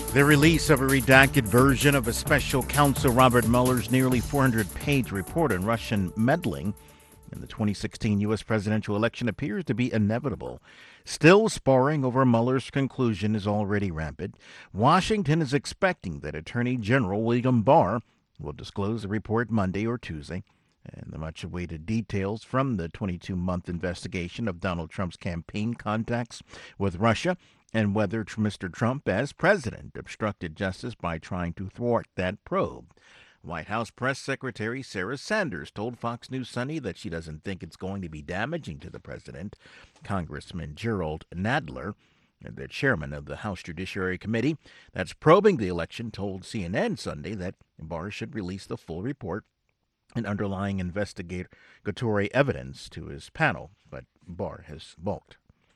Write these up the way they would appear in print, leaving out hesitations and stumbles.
The release of a redacted version of a special counsel Robert Mueller's nearly 400-page report on Russian meddling in the 2016 U.S. presidential election appears to be inevitable. Still, sparring over Mueller's conclusion is already rampant. Washington is expecting that Attorney General William Barr will disclose the report Monday or Tuesday. And the much-awaited details from the 22-month investigation of Donald Trump's campaign contacts with Russia and whether Mr. Trump, as president, obstructed justice by trying to thwart that probe. White House Press Secretary Sarah Sanders told Fox News Sunday that she doesn't think it's going to be damaging to the president. Congressman Gerald Nadler, the chairman of the House Judiciary Committee that's probing the election, told CNN Sunday that Barr should release the full report and underlying investigatory evidence to his panel, but Barr has balked.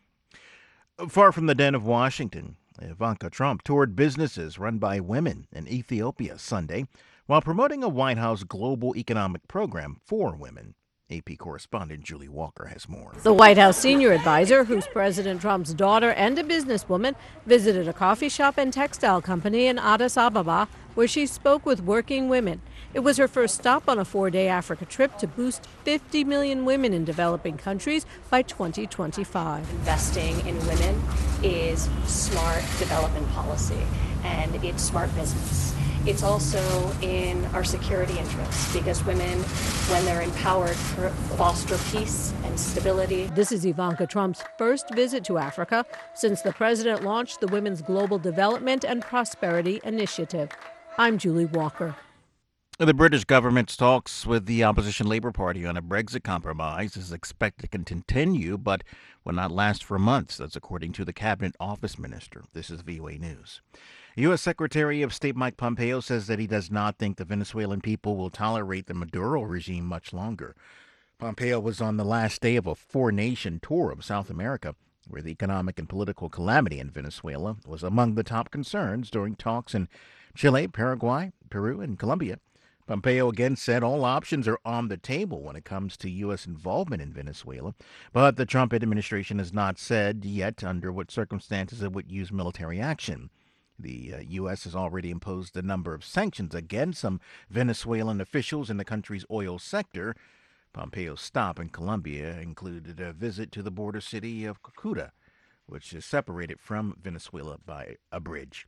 Far from the den of Washington, Ivanka Trump toured businesses run by women in Ethiopia Sunday while promoting a White House global economic program for women. AP correspondent Julie Walker has more. The White House senior advisor, who's President Trump's daughter and a businesswoman, visited a coffee shop and textile company in Addis Ababa, where she spoke with working women. It was her first stop on a 4-day Africa trip to boost 50 million women in developing countries by 2025. Investing in women is smart development policy, and it's smart business. It's also in our security interests because women, when they're empowered, foster peace and stability. This is Ivanka Trump's first visit to Africa since the president launched the Women's Global Development and Prosperity Initiative. I'm Julie Walker. The British government's talks with the opposition Labour Party on a Brexit compromise is expected to continue, but will not last for months. That's according to the Cabinet Office Minister. This is VOA News. U.S. Secretary of State Mike Pompeo says that he does not think the Venezuelan people will tolerate the Maduro regime much longer. Pompeo was on the last day of a four-nation tour of South America, where the economic and political calamity in Venezuela was among the top concerns during talks in Chile, Paraguay, Peru, and Colombia. Pompeo again said all options are on the table when it comes to U.S. involvement in Venezuela, but the Trump administration has not said yet under what circumstances it would use military action. The U.S. has already imposed a number of sanctions against some Venezuelan officials in the country's oil sector. Pompeo's stop in Colombia included a visit to the border city of Cucuta, which is separated from Venezuela by a bridge.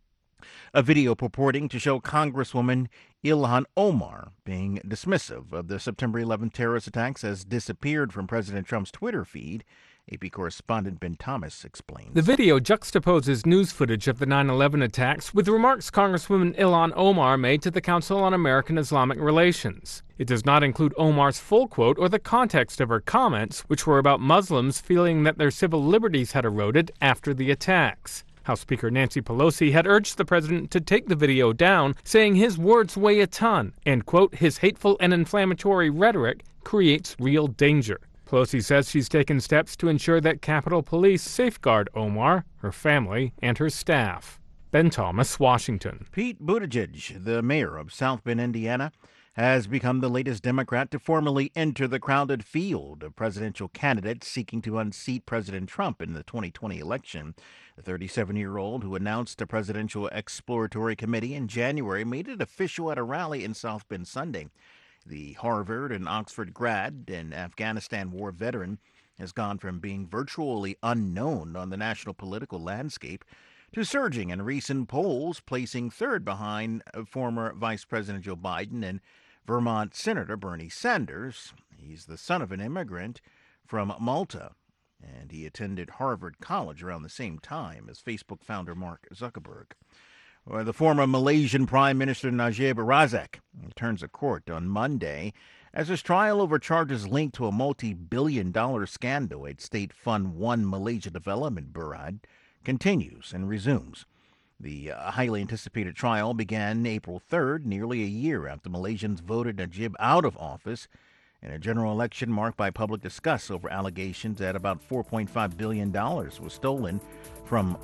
A video purporting to show Congresswoman Ilhan Omar being dismissive of the September 11th terrorist attacks has disappeared from President Trump's Twitter feed. AP correspondent Ben Thomas explains. The video juxtaposes news footage of the 9/11 attacks with remarks Congresswoman Ilhan Omar made to the Council on American Islamic Relations. It does not include Omar's full quote or the context of her comments, which were about Muslims feeling that their civil liberties had eroded after the attacks. House Speaker Nancy Pelosi had urged the president to take the video down, saying his words weigh a ton and, quote, his hateful and inflammatory rhetoric creates real danger. Pelosi says she's taken steps to ensure that Capitol Police safeguard Omar, her family, and her staff. Ben Thomas, Washington. Pete Buttigieg, the mayor of South Bend, Indiana, has become the latest Democrat to formally enter the crowded field of presidential candidates seeking to unseat President Trump in the 2020 election. The 37-year-old, who announced a presidential exploratory committee in January, made it official at a rally in South Bend Sunday. The Harvard and Oxford grad and Afghanistan war veteran has gone from being virtually unknown on the national political landscape to surging in recent polls, placing third behind former Vice President Joe Biden and Vermont Senator Bernie Sanders. He's the son of an immigrant from Malta, and he attended Harvard College around the same time as Facebook founder Mark Zuckerberg. The former Malaysian Prime Minister Najib Razak returns to court on Monday as his trial over charges linked to a multi-billion-dollar scandal at State Fund 1 Malaysia Development Berhad continues and resumes. The highly anticipated trial began April 3rd, nearly a year after Malaysians voted Najib out of office in a general election marked by public disgust over allegations that about $4.5 billion was stolen from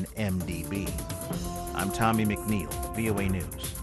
1MDB. I'm Tommy McNeil, VOA News.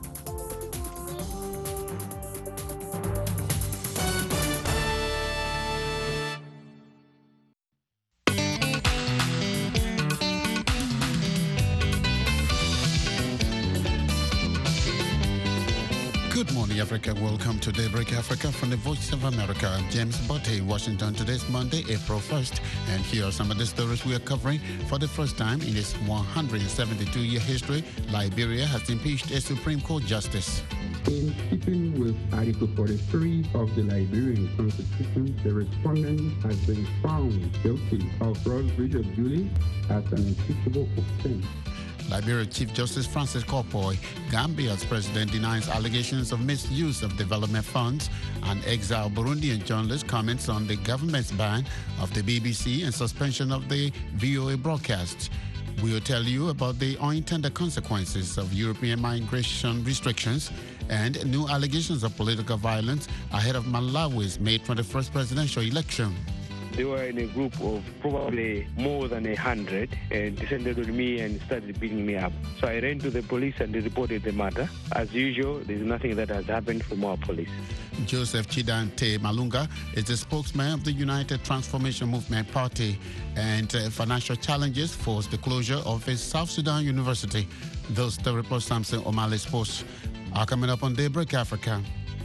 Good morning, Africa. Welcome to Daybreak Africa from the Voice of America. I'm James Botte in Washington. Today's Monday, April 1st. And here are some of the stories we are covering. For the first time in its 172-year history, Liberia has impeached a Supreme Court justice. In keeping with Article 43 of the Liberian Constitution, the respondent has been found guilty of gross breach of duty as an impeachable offense. Liberia Chief Justice Francis Kopoy, Gambia's president, denies allegations of misuse of development funds, and exiled Burundian journalist comments on the government's ban of the BBC and suspension of the VOA broadcasts. We'll tell you about the unintended consequences of European migration restrictions and new allegations of political violence ahead of Malawi's May 21st presidential election. They were in a group of probably more than 100 and descended on me and started beating me up. So I ran to the police and they reported the matter. As usual, there's nothing that has happened from our police. Joseph Chidante Malunga is the spokesman of the United Transformation Movement Party, and financial challenges forced the closure of his South Sudan University. Those the report Samson O'Malley Sports are coming up on Daybreak Africa.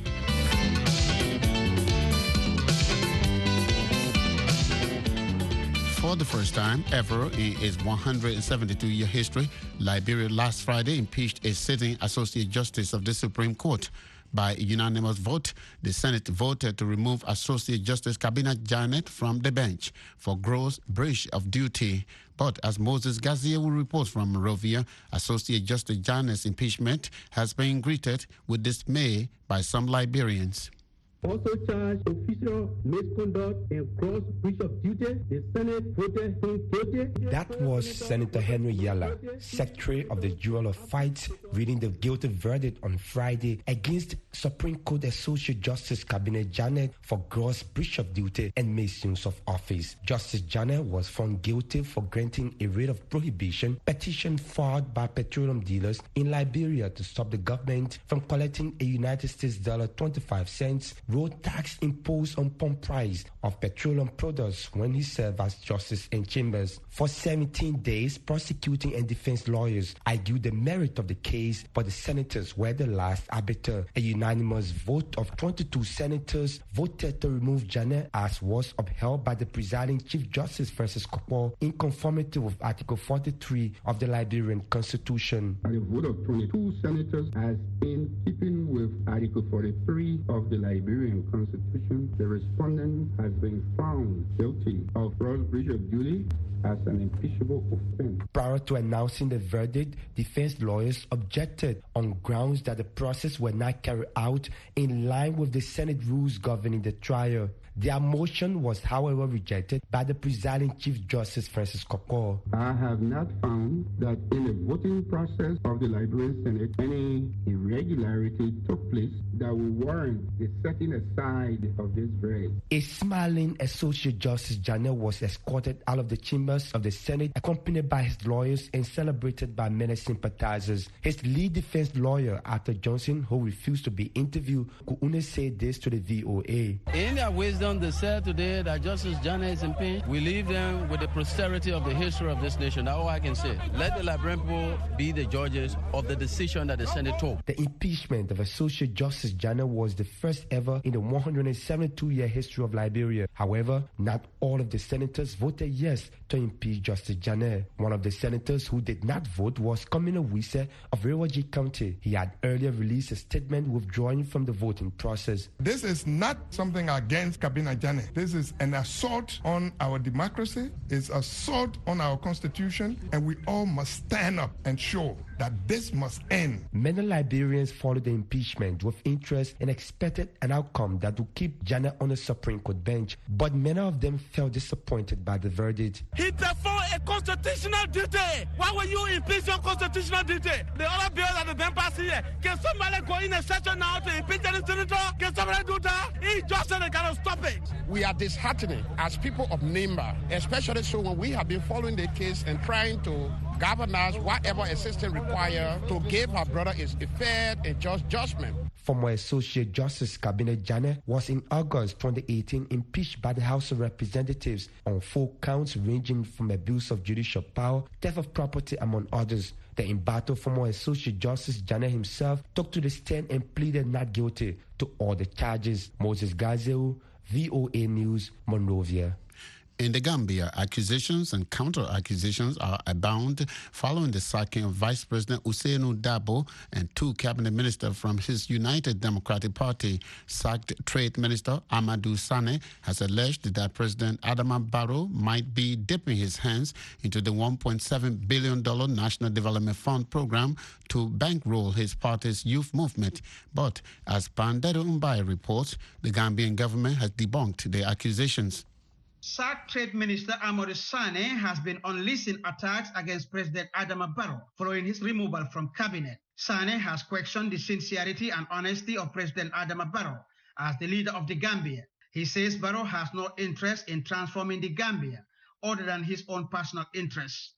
For the first time ever in its 172-year history, Liberia last Friday impeached a sitting Associate Justice of the Supreme Court. By a unanimous vote, the Senate voted to remove Associate Justice Kabina Janet from the bench for gross breach of duty. But as Moses Gazia will report from Monrovia, Associate Justice Janet's impeachment has been greeted with dismay by some Liberians. Also charged official misconduct and gross breach of duty, the Senate voted him guilty. That was Senator Henry Yala, Secretary of the Jewel of Fights, reading the guilty verdict on Friday against Supreme Court Associate Justice Kabina Janet for gross breach of duty and misuse of office. Justice Janet was found guilty for granting a writ of prohibition petition filed by petroleum dealers in Liberia to stop the government from collecting a United States $1.25 road tax imposed on pump price of petroleum products when he served as justice in chambers. For 17 days, prosecuting and defense lawyers argued the merit of the case, but the senators were the last arbiter. A unanimous vote of 22 senators voted to remove Janet, as was upheld by the presiding Chief Justice Francis Kopoy in conformity with Article 43 of the Liberian Constitution. A vote of 22 senators has been keeping with Article 43 of the Liberian Constitution. The respondent has been found guilty of gross breach of duty as an impeachable offense. Prior to announcing the verdict, defense lawyers objected on grounds that the process were not carried out in line with the Senate rules governing the trial. Their motion was, however, rejected by the presiding Chief Justice Francis Kopoy. I have not found that in the voting process of the Liberian Senate, any irregularity took place that will warrant the setting aside of this verdict. A smiling Associate Justice Janet was escorted out of the chambers of the Senate, accompanied by his lawyers and celebrated by many sympathizers. His lead defense lawyer, Arthur Johnson, who refused to be interviewed, could only say this to the VOA. In their wisdom, they said today that Justice Janet is impeached. We leave them with the posterity of the history of this nation. That's all I can say. Let the Liberian people be the judges of the decision that the Senate took. The impeachment of Associate Justice Janet was the first ever in the 172-year history of Liberia. However, not all of the senators voted yes to impeach Justice Janet. One of the senators who did not vote was Communal Wise of Rewaji County. He had earlier released a statement withdrawing from the voting process. This is not something against Kabina Janet. This is an assault on our democracy. It's an assault on our constitution, and we all must stand up and show that this must end. Many Liberians followed the impeachment with interest and expected an outcome that would keep Janet on the Supreme Court bench, but many of them felt disappointed by the verdict. He performed a constitutional duty. Why were you impeach your constitutional duty? The other bills that have been passed here, can somebody go in a session now to impeach the senator? Can somebody do that? He just said they cannot stop it. We are disheartened as people of Nimba, especially so when we have been following the case and trying to governors whatever assistance required to give her brother a fair and just judgment. Former Associate Justice Cabinet Janet was in August 2018 impeached by the House of Representatives on 4 counts ranging from abuse of judicial power, theft of property, among others. The embattled former Associate Justice Janet himself took to the stand and pleaded not guilty to all the charges. Moses Gazeo, VOA News, Monrovia. In the Gambia, accusations and counter-accusations are abound following the sacking of Vice President Ousainou Darboe and 2 cabinet ministers from his United Democratic Party. Sacked Trade Minister Amadou Sane has alleged that President Adama Barrow might be dipping his hands into the $1.7 billion National Development Fund program to bankroll his party's youth movement. But as Pandero Mbai reports, the Gambian government has debunked the accusations. Sacked Trade Minister Amadou Sane has been unleashing attacks against President Adama Barrow following his removal from cabinet. Sane has questioned the sincerity and honesty of President Adama Barrow as the leader of the Gambia. He says Barrow has no interest in transforming the Gambia other than his own personal interests.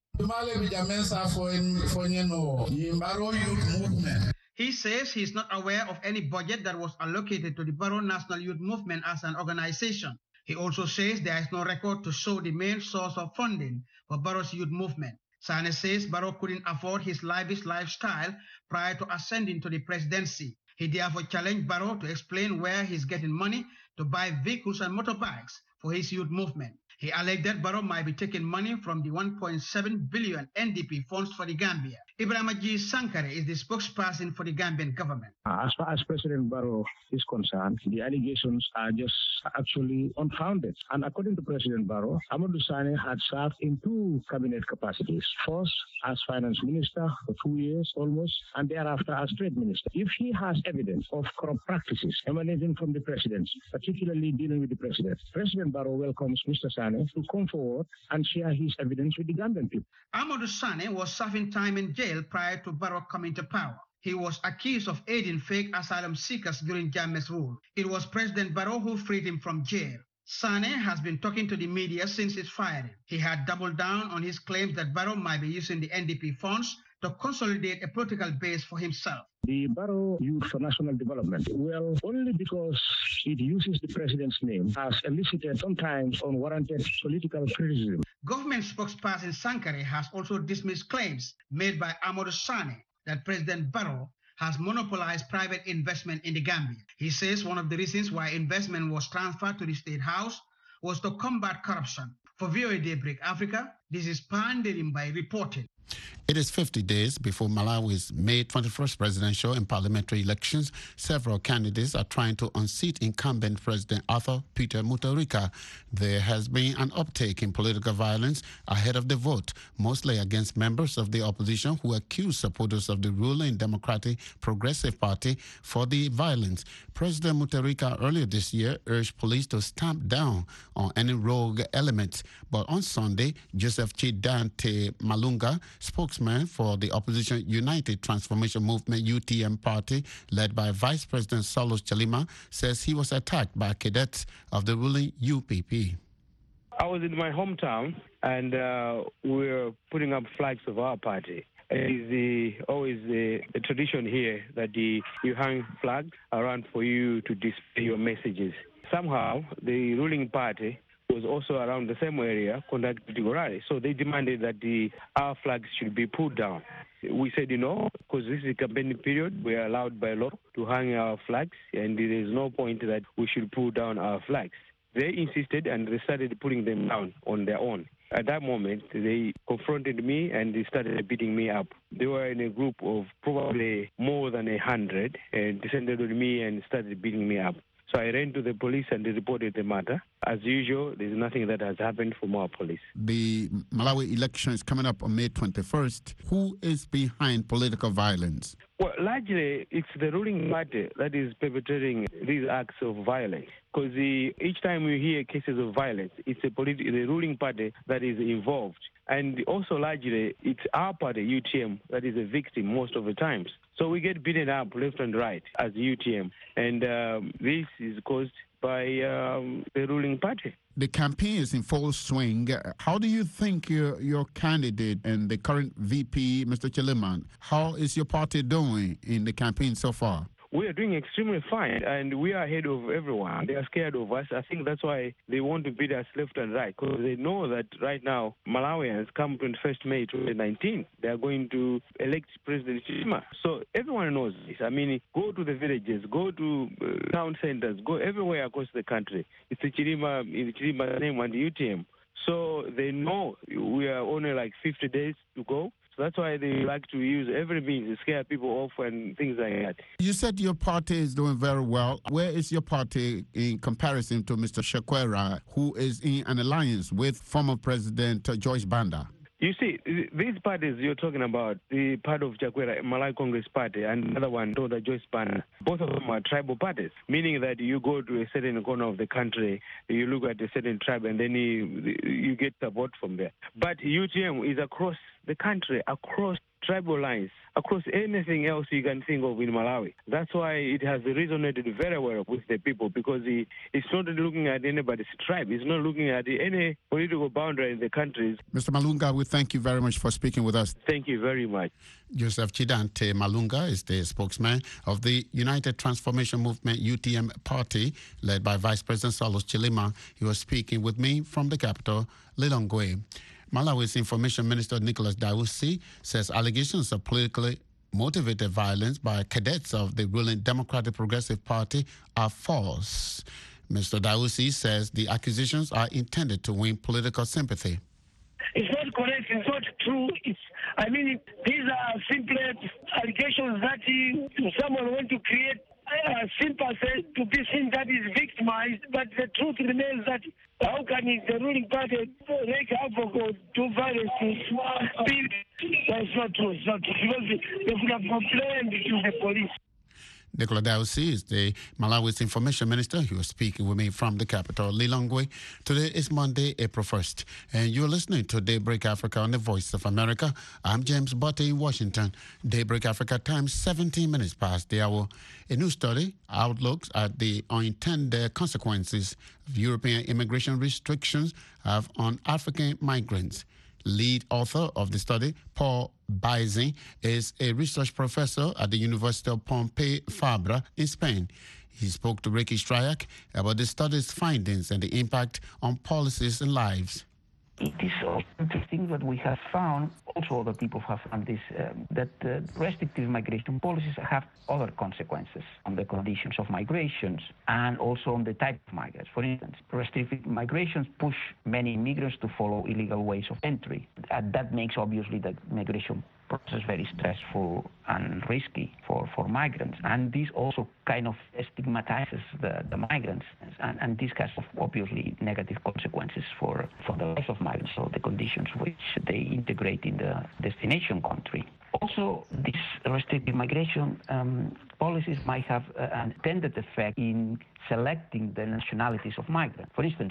He says he is not aware of any budget that was allocated to the Barrow National Youth Movement as an organization. He also says there is no record to show the main source of funding for Barrow's youth movement. Sane says Barrow couldn't afford his lavish lifestyle prior to ascending to the presidency. He therefore challenged Barrow to explain where he's getting money to buy vehicles and motorbikes for his youth movement. He alleged that Barrow might be taking money from the $1.7 billion NDP funds for the Gambia. Ibrahima G. Sankare is the spokesperson for the Gambian government. As far as President Barrow is concerned, the allegations are just actually unfounded. And according to President Barrow, Amadou Sane had served in 2 cabinet capacities. First, as finance minister for 2 years almost, and thereafter as trade minister. If he has evidence of corrupt practices emanating from the presidency, particularly dealing with the president, President Barrow welcomes Mr. Sane to come forward and share his evidence with the Gambian people. Amadou Sane was serving time in jail prior to Barrow coming to power. He was accused of aiding fake asylum seekers during Jammeh's rule. It was President Barrow who freed him from jail. Sane has been talking to the media since his firing. He had doubled down on his claims that Barrow might be using the NDP funds to consolidate a political base for himself. The Barrow Youth for National Development, well, only because it uses the president's name, has elicited sometimes unwarranted political criticism. Government spokesperson Sankare has also dismissed claims made by Amadou Sane that President Barrow has monopolized private investment in the Gambia. He says one of the reasons why investment was transferred to the State House was to combat corruption. For VOA Daybreak Africa, this is Pandero Mbai reporting. It is 50 days before Malawi's May 21st presidential and parliamentary elections. Several candidates are trying to unseat incumbent President Arthur Peter Mutharika. There has been an uptake in political violence ahead of the vote, mostly against members of the opposition who accuse supporters of the ruling Democratic Progressive Party for the violence. President Mutharika earlier this year urged police to stamp down on any rogue elements. But on Sunday, Joseph Chidante Malunga, spokesman for the opposition United Transformation Movement UTM party, led by Vice President Saulos Chalima, says he was attacked by cadets of the ruling UPP. I was in my hometown and we were putting up flags of our party. It is always the tradition here that you hang flags around for you to display your messages. Somehow, the ruling party was also around the same area conducting a rally. So they demanded that our flags should be pulled down. We said, because this is a campaign period, we are allowed by law to hang our flags, and there is no point that we should pull down our flags. They insisted, and they started putting them down on their own. At that moment, they confronted me and they started beating me up. They were in a group of probably more than 100 and descended on me and started beating me up. So I ran to the police and they reported the matter. As usual, there's nothing that has happened from our police. The Malawi election is coming up on May 21st. Who is behind political violence? Well, largely, it's the ruling party that is perpetrating these acts of violence. Because each time we hear cases of violence, it's the ruling party that is involved. And also largely, it's our party, UTM, that is a victim most of the times. So we get beaten up left and right as UTM. And this is caused by the ruling party. The campaign is in full swing. How do you think your candidate and the current VP, Mr. Chilima, how is your party doing in the campaign so far? We are doing extremely fine, and we are ahead of everyone. They are scared of us. I think that's why they want to beat us left and right, because they know that right now, Malawians, come 21st May 2019, they are going to elect President Chilima. So everyone knows this. I mean, go to the villages, go to town centers, go everywhere across the country. It's the Chilima, in Chilima's name and the UTM. So they know we are only like 50 days to go. That's why they like to use every means to scare people off and things like that. You said your party is doing very well. Where is your party in comparison to Mr. Chakwera, who is in an alliance with former President Joyce Banda? You see, these parties you're talking about, the part of Chakwera, Malawi Congress Party, and another one, the Joyce Banda, both of them are tribal parties, meaning that you go to a certain corner of the country, you look at a certain tribe, and then you get support from there. But UTM is across the country, across tribal lines, across anything else you can think of in Malawi. That's why it has resonated very well with the people, because it's not looking at anybody's tribe. It's not looking at any political boundary in the countries. Mr. Malunga, we thank you very much for speaking with us. Thank you very much. Joseph Chidante Malunga is the spokesman of the United Transformation Movement UTM party, led by Vice President Saulos Chilima. He was speaking with me from the capital, Lilongwe. Malawi's Information Minister Nicholas Dawusi says allegations of politically motivated violence by cadets of the ruling Democratic Progressive Party are false. Mr. Dawusi says the accusations are intended to win political sympathy. It's not correct. It's not true. These are simple allegations that someone wants to create sympathy to be seen that is victimized. But the truth remains that how can the ruling party make havoc or do violence to people? That's not true. It's not true. Because they could have complained to the police. Nicola Dawusi is the Malawi's Information Minister. He was speaking with me from the capital, Lilongwe. Today is Monday, April 1st, and you're listening to Daybreak Africa on the Voice of America. I'm James Butte in Washington. Daybreak Africa time, 17 minutes past the hour. A new study outlooks at the unintended consequences of European immigration restrictions have on African migrants. Lead author of the study, Paul Baizin, is a research professor at the University of Pompeu Fabra in Spain. He spoke to Ricky Stryak about the study's findings and the impact on policies and lives. It is also interesting that we have found, also other people have found this, that restrictive migration policies have other consequences on the conditions of migrations and also on the type of migrants. For instance, restrictive migrations push many immigrants to follow illegal ways of entry. And that makes obviously the migration process very stressful and risky for migrants. And this also kind of stigmatizes the migrants. And this has obviously negative consequences for the life of migrants, so the conditions which they integrate in the destination country. Also, these restrictive migration policies might have an intended effect in selecting the nationalities of migrants. For instance,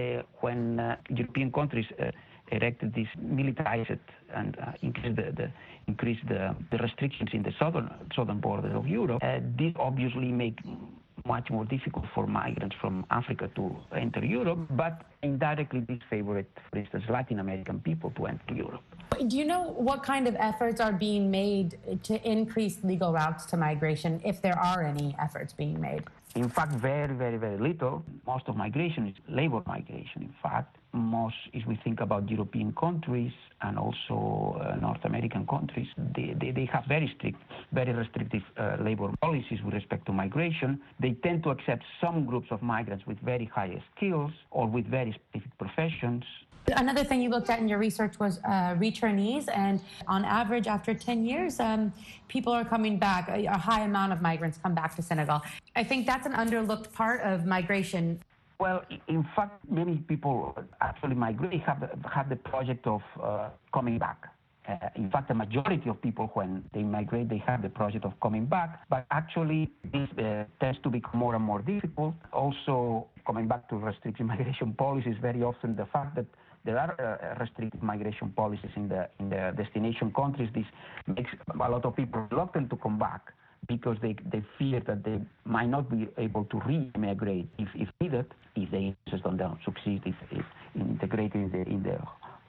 when European countries erected this militarized and increased the restrictions in the southern border of Europe, this obviously make much more difficult for migrants from Africa to enter Europe, but indirectly this favored, for instance, Latin American people to enter Europe. Do you know what kind of efforts are being made to increase legal routes to migration, if there are any efforts being made? In fact, very, very, very little. Most of migration is labor migration, in fact. Most, if we think about European countries and also North American countries, they have very strict, very restrictive labor policies with respect to migration. They tend to accept some groups of migrants with very high skills or with very specific professions. Another thing you looked at in your research was returnees, and on average, after 10 years, people are coming back. A high amount of migrants come back to Senegal. I think that's an underlooked part of migration. Well, in fact, many people actually migrate, have the project of coming back. In fact, the majority of people, when they migrate, they have the project of coming back. But actually, this tends to become more and more difficult. Also, coming back to restrictive migration policies, very often the fact that there are restrictive migration policies in the destination countries, this makes a lot of people reluctant to come back because they fear that they might not be able to re-immigrate if needed, if they insist on them succeed if integrated in their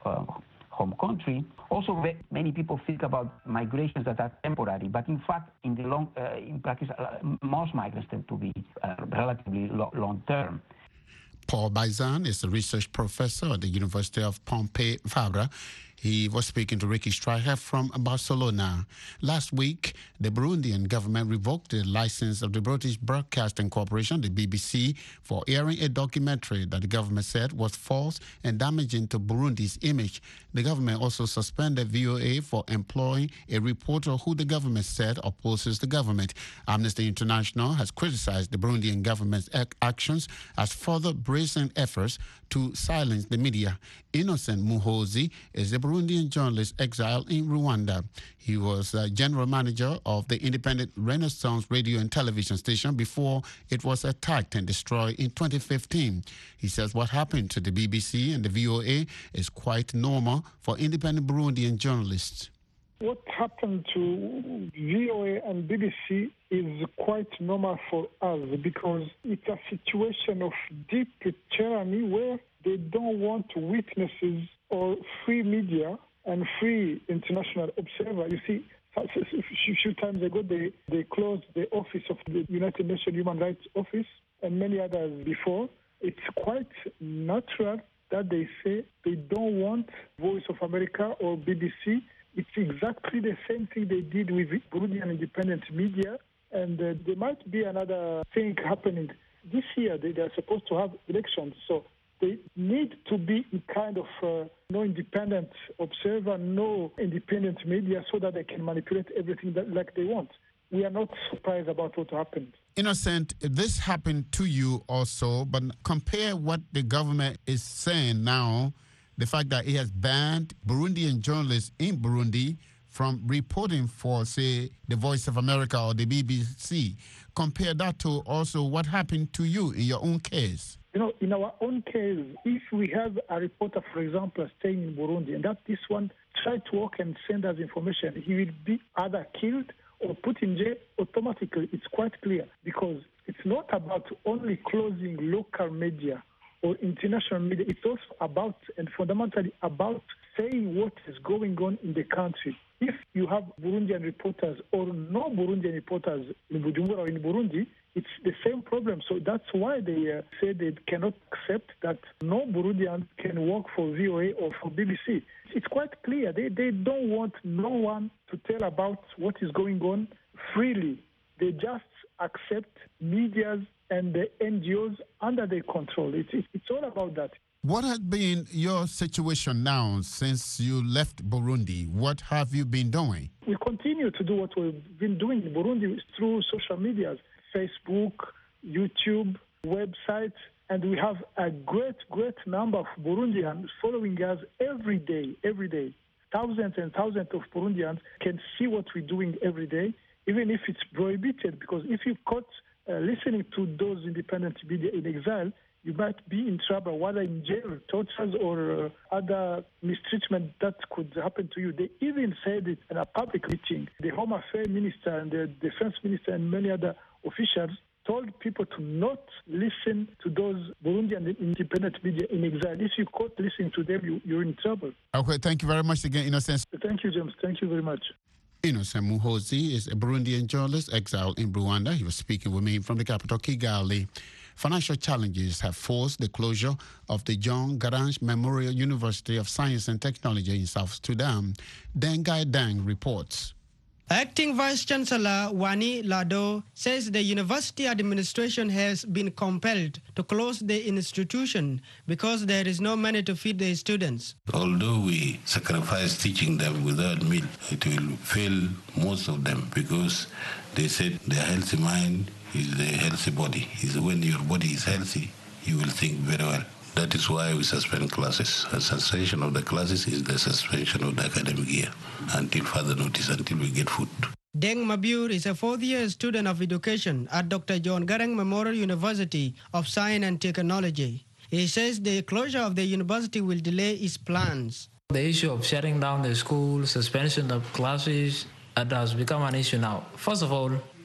home country. Also, many people think about migrations that are temporary, but in fact, in practice, most migrants tend to be relatively long-term. Paul Baizan is a research professor at the University of Pompeu Fabra. He was speaking to Ricky Streicher from Barcelona. Last week, the Burundian government revoked the license of the British Broadcasting Corporation, the BBC, for airing a documentary that the government said was false and damaging to Burundi's image. The government also suspended VOA for employing a reporter who the government said opposes the government. Amnesty International has criticized the Burundian government's actions as further brazen efforts to silence the media. Innocent Muhozi is a Burundian journalist exiled in Rwanda. He was general manager of the independent Renaissance radio and television station before it was attacked and destroyed in 2015. He says what happened to the BBC and the VOA is quite normal for independent Burundian journalists. What happened to VOA and BBC is quite normal for us because it's a situation of deep tyranny where they don't want witnesses or free media and free international observer. You see, a few times ago, they closed the office of the United Nations Human Rights Office and many others before. It's quite natural that they say they don't want Voice of America or BBC. It's exactly the same thing they did with Burundian independent media. And there might be another thing happening. This year, they are supposed to have elections. So they need to be in kind of no independent observer, no independent media so that they can manipulate everything like they want. We are not surprised about what happened. Innocent, this happened to you also, but compare what the government is saying now, the fact that it has banned Burundian journalists in Burundi from reporting for, say, the Voice of America or the BBC. Compare that to also what happened to you in your own case. You know, in our own case, if we have a reporter, for example, staying in Burundi, and that this one tried to work and send us information, he will be either killed or put in jail automatically. It's quite clear because it's not about only closing local media or international media. It's also about, and fundamentally about, saying what is going on in the country. If you have Burundian reporters or no Burundian reporters in Bujumbura or in Burundi, it's the same problem. So that's why they say they cannot accept that no Burundian can work for VOA or for BBC. It's quite clear. They don't want no one to tell about what is going on freely. They just accept medias and the NGOs under their control. It's all about that. What has been your situation now since you left Burundi? What have you been doing? We continue to do what we've been doing in Burundi through social medias, Facebook, YouTube, websites, and we have a great number of Burundians following us every day. Thousands and thousands of Burundians can see what we're doing every day, even if it's prohibited, because if you're caught listening to those independent media in exile, you might be in trouble, whether in jail, tortures, or other mistreatment that could happen to you. They even said it in a public meeting. The Home Affairs Minister and the Defense Minister and many other officials told people to not listen to those Burundian independent media in exile. If you caught listening to them, you're in trouble. Okay, thank you very much again, Innocent. Thank you, James. Thank you very much. Innocent Muhozi is a Burundian journalist exiled in Rwanda. He was speaking with me from the capital, Kigali. Financial challenges have forced the closure of the John Garang Memorial University of Science and Technology in South Sudan. Dengai Dang reports. Acting Vice-Chancellor Wani Lado says the university administration has been compelled to close the institution because there is no money to feed the students. Although we sacrifice teaching them without meal, it will fail most of them because they said the healthy mind is the healthy body. Is when your body is healthy, you will think very well. That is why we suspend classes. A suspension of the classes is the suspension of the academic year until further notice, until we get food. Deng Mabur is a fourth-year student of education at Dr. John Garang Memorial University of Science and Technology. He says the closure of the university will delay his plans. The issue of shutting down the school, suspension of classes, that has become an issue now. First of all,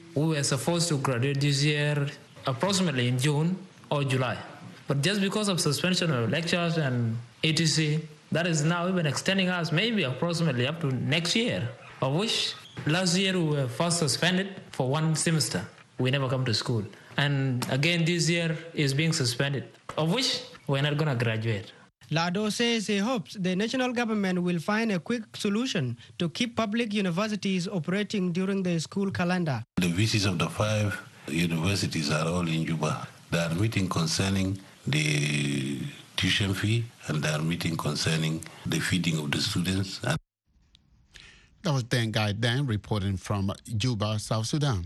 We were supposed to graduate this year approximately in June or July. But just because of suspension of lectures and etc., that is now even extending us maybe approximately up to next year, of which last year we were first suspended for one semester. We never come to school. And again, this year is being suspended, of which we're not going to graduate. Lado says he hopes the national government will find a quick solution to keep public universities operating during the school calendar. The VCs of the 5 universities are all in Juba. They are meeting concerning the tuition fee, and they are meeting concerning the feeding of the students. That was Dan Guy Dan reporting from Juba, South Sudan.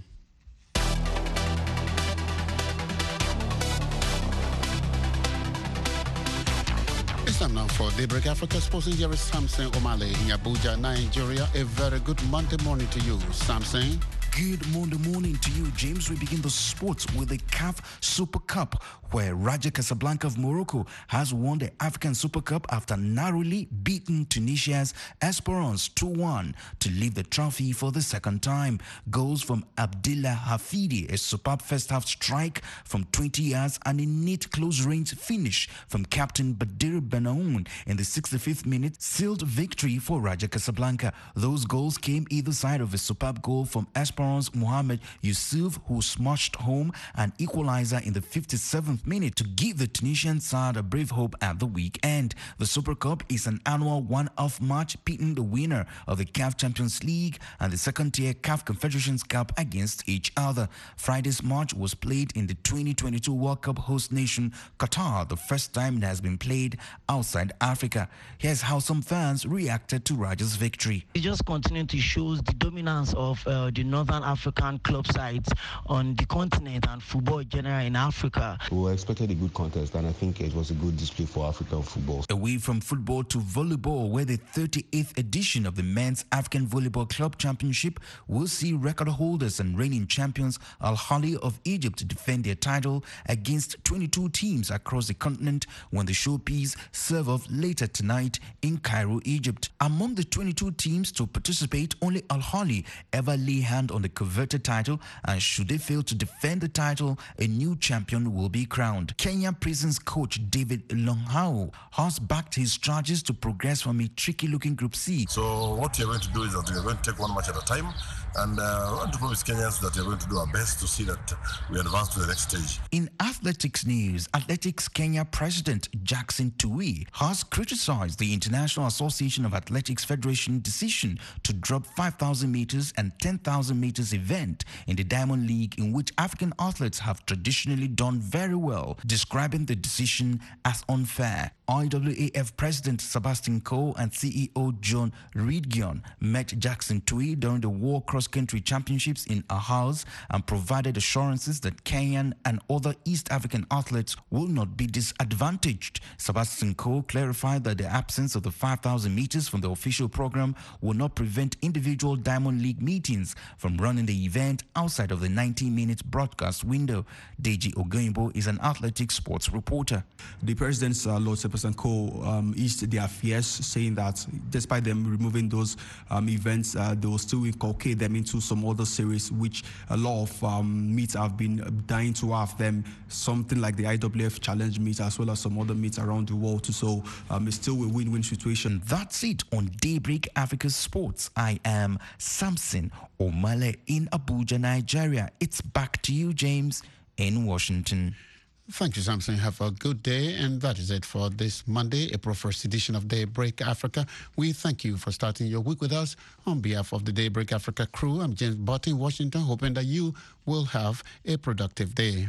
It's time now for Daybreak Africa. Sports engineer Samson Omale in Abuja, Nigeria. A very good Monday morning to you, Samson. Good Monday morning to you, James. We begin the sports with the CAF Super Cup, where Raja Casablanca of Morocco has won the African Super Cup after narrowly beating Tunisia's Esperance 2-1 to lift the trophy for the second time. Goals from Abdillah Hafidi, a superb first-half strike from 20 yards, and a neat close-range finish from captain Badir Benaoun in the 65th minute sealed victory for Raja Casablanca. Those goals came either side of a superb goal from Esperance Mohamed Yusuf, who smashed home an equalizer in the 57th minute to give the Tunisian side a brave hope at the weekend. The Super Cup is an annual one-off match pitting the winner of the CAF Champions League and the second-tier CAF Confederations Cup against each other. Friday's match was played in the 2022 World Cup host nation Qatar, the first time it has been played outside Africa. Here's how some fans reacted to Raja's victory. It just continues to show the dominance of the Northern African club sides on the continent and football in general in Africa. We expected a good contest, and I think it was a good display for African football. Away from football to volleyball, where the 38th edition of the Men's African Volleyball Club Championship will see record holders and reigning champions Al Ahly of Egypt defend their title against 22 teams across the continent when the showpiece serve off later tonight in Cairo, Egypt. Among the 22 teams to participate, only Al Ahly ever lay hand on the coveted title, and should they fail to defend the title, a new champion will be crowned. Kenya Prisons coach David Longhao has backed his charges to progress from a tricky-looking Group C. So what we are going to do is that we are going to take one match at a time, and I want to promise Kenyans that we are going to do our best to see that we advance to the next stage. In athletics news, Athletics Kenya President Jackson Tuwei has criticized the International Association of Athletics Federation decision to drop 5,000 meters and 10,000 meters event in the Diamond League, in which African athletes have traditionally done very well, describing the decision as unfair. IAAF President Sebastian Coe and CEO John Reedgion met Jackson Tuwei during the World Cross Country Championships in Aarhus and provided assurances that Kenyan and other East African athletes will not be disadvantaged. Sebastian Coe clarified that the absence of the 5,000 meters from the official program will not prevent individual Diamond League meetings from running the event outside of the 90-minute broadcast window. Deji Ogoyimbo is an athletics sports reporter. The president's Lord Sebastian Coe eased their fears, saying that despite them removing those events, they will still inculcate them into some other series, which a lot of meets have been dying to have them, something like the IWF Challenge meet, as well as some other meets around the world. So it's still a win-win situation. That's it on Daybreak Africa Sports. I am Samson Omale in Abuja, Nigeria. It's back to you, James, in Washington. Thank you, Samson. Have a good day. And that is it for this Monday, April 1st edition of Daybreak Africa. We thank you for starting your week with us. On behalf of the Daybreak Africa crew, I'm James Butt in Washington, hoping that you will have a productive day.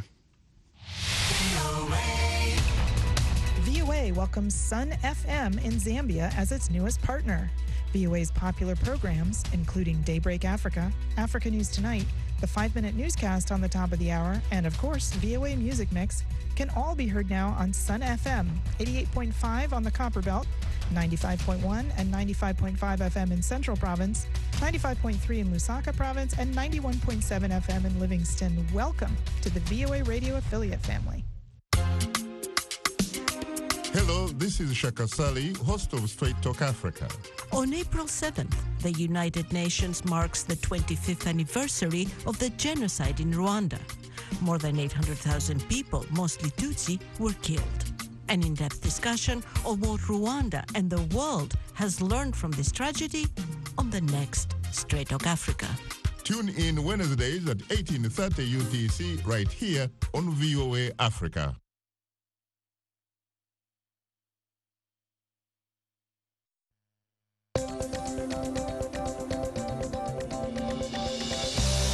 VOA welcomes Sun FM in Zambia as its newest partner. VOA's popular programs, including Daybreak Africa, Africa News Tonight, the 5-minute newscast on the top of the hour, and of course, VOA Music Mix, can all be heard now on Sun FM, 88.5 on the Copperbelt, 95.1 and 95.5 FM in Central Province, 95.3 in Lusaka Province, and 91.7 FM in Livingston. Welcome to the VOA Radio affiliate family. Hello, this is Shaka Sali, host of Straight Talk Africa. On April 7th, the United Nations marks the 25th anniversary of the genocide in Rwanda. More than 800,000 people, mostly Tutsi, were killed. An in-depth discussion of what Rwanda and the world has learned from this tragedy on the next Straight Talk Africa. Tune in Wednesdays at 18:30 UTC right here on VOA Africa.